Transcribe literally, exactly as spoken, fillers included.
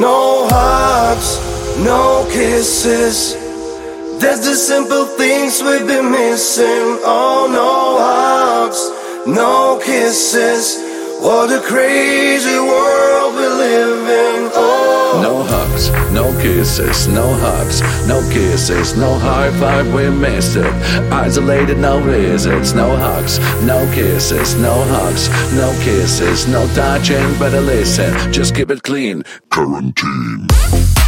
No hugs, no kisses. That's the simple things we've been missing. Oh, no hugs, no kisses. What a crazy world we live in. Oh, no hugs, no kisses, no hugs, no kisses, no high five, we missed it. Isolated, no visits, no hugs, no kisses, no hugs, no kisses, no touching, better listen, just keep it clean. Quarantine.